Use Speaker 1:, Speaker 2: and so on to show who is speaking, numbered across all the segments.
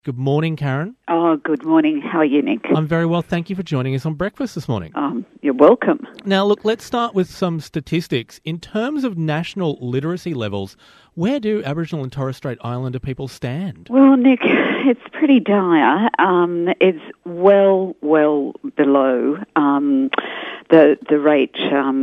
Speaker 1: Good morning, Karen.
Speaker 2: Oh, good morning. How are you, Nick?
Speaker 1: I'm very well. Thank you for joining us on Breakfast this morning.
Speaker 2: You're welcome.
Speaker 1: Now, look, let's start with some statistics. In terms of national literacy levels, where do Aboriginal and Torres Strait Islander people stand?
Speaker 2: Well, Nick, it's pretty dire. It's well below the rate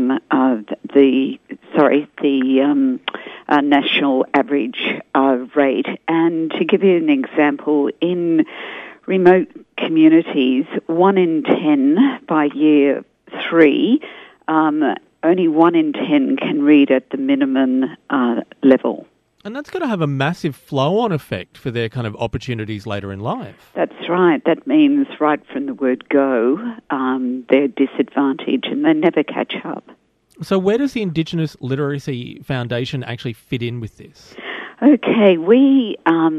Speaker 2: the national average rate. And to give you an example, in remote communities, 1 in 10 by year 3, only 1 in 10 can read at the minimum level.
Speaker 1: And that's going to have a massive flow-on effect for their kind of opportunities later in life.
Speaker 2: That's right. That means right from the word go, they're disadvantaged and they never catch up.
Speaker 1: So where does the Indigenous Literacy Foundation actually fit in with this?
Speaker 2: Okay, we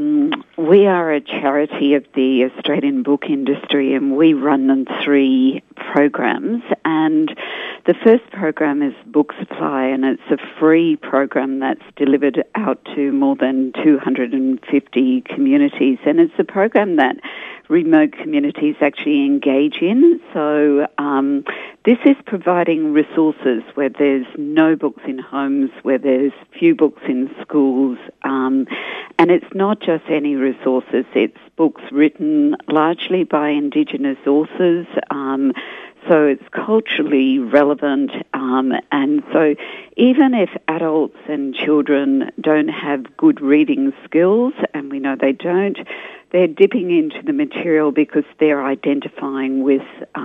Speaker 2: are a charity of the Australian book industry, and we run 3 programs. And the first program is Book Supply, and it's a free program that's delivered out to more than 250 communities. And it's a program that remote communities actually engage in. So this is providing resources where there's no books in homes, where there's few books in schools, and it's not just any resources, it's books written largely by Indigenous authors, so it's culturally relevant, and so even if adults and children don't have good reading skills, and we know they don't, they're dipping into the material because they're identifying with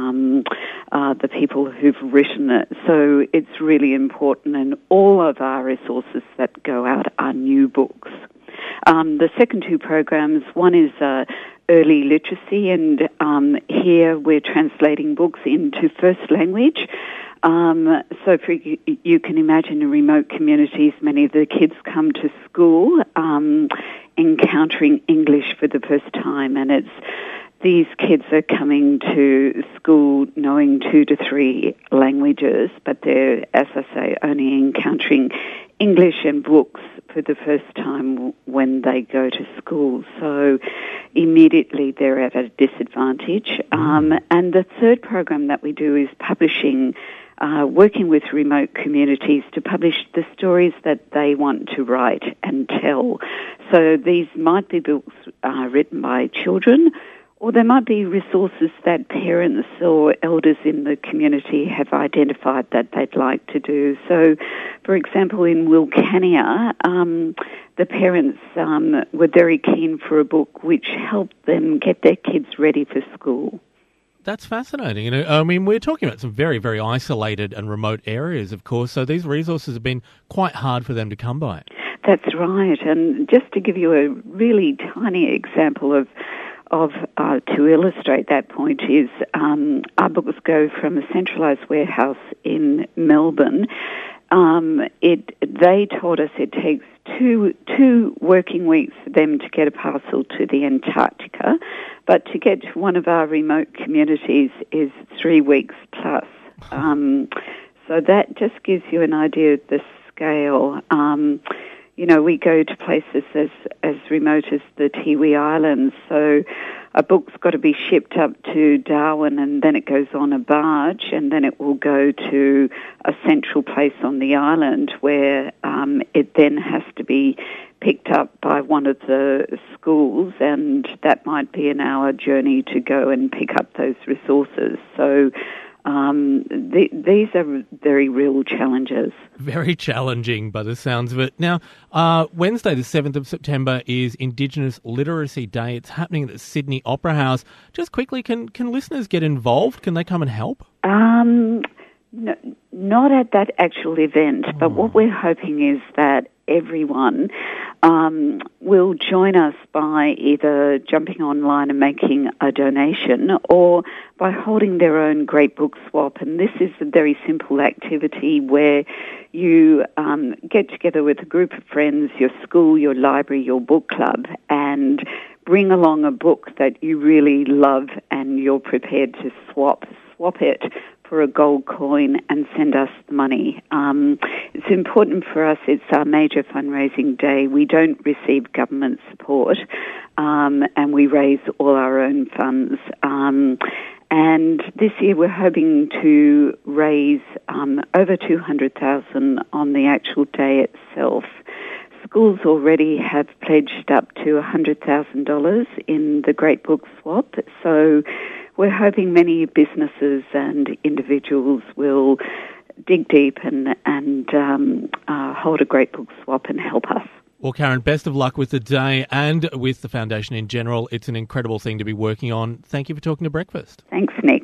Speaker 2: the people who've written it. So it's really important, and all of our resources that go out are new books. The second 2 programs, one is early literacy, and here we're translating books into first language. So you can imagine in remote communities, many of the kids come to school encountering English for the first time, and these kids are coming to school knowing 2 to 3 languages, but they're, as I say, only encountering English and books for the first time when they go to school. So immediately they're at a disadvantage. And the third program that we do is publishing, working with remote communities to publish the stories that they want to write and tell. So these might be books written by children, or there might be resources that parents or elders in the community have identified that they'd like to do. So, for example, in Wilcannia, the parents were very keen for a book which helped them get their kids ready for school.
Speaker 1: That's fascinating. I mean, we're talking about some very, very isolated and remote areas, of course, so these resources have been quite hard for them to come by. That's
Speaker 2: right. And just to give you a really tiny example of to illustrate that point is our books go from a centralised warehouse in Melbourne. They told us it takes two working weeks for them to get a parcel to the Antarctica, but to get to one of our remote communities is 3 weeks plus. So that just gives you an idea of the scale. We go to places as remote as the Tiwi Islands, so a book's got to be shipped up to Darwin, and then it goes on a barge, and then it will go to a central place on the island where it then has to be picked up by one of the schools, and that might be an hour journey to go and pick up those resources. So these are very real challenges.
Speaker 1: Very challenging by the sounds of it. Now, Wednesday the 7th of September is Indigenous Literacy Day. It's happening at the Sydney Opera House. Just quickly, can listeners get involved? Can they come and help?
Speaker 2: No, not at that actual event, but what we're hoping is that everyone will join us by either jumping online and making a donation or by holding their own Great Book Swap. And this is a very simple activity where you get together with a group of friends, your school, your library, your book club, and bring along a book that you really love and you're prepared to swap it for a gold coin and send us the money. It's important for us. It's our major fundraising day. We don't receive government support, and we raise all our own funds. And this year we're hoping to raise over $200,000 on the actual day itself. Schools already have pledged up to $100,000 in the Great Book Swap, so we're hoping many businesses and individuals will dig deep and hold a Great Book Swap and help us.
Speaker 1: Well, Karen, best of luck with the day and with the foundation in general. It's an incredible thing to be working on. Thank you for talking to Breakfast.
Speaker 2: Thanks, Nick.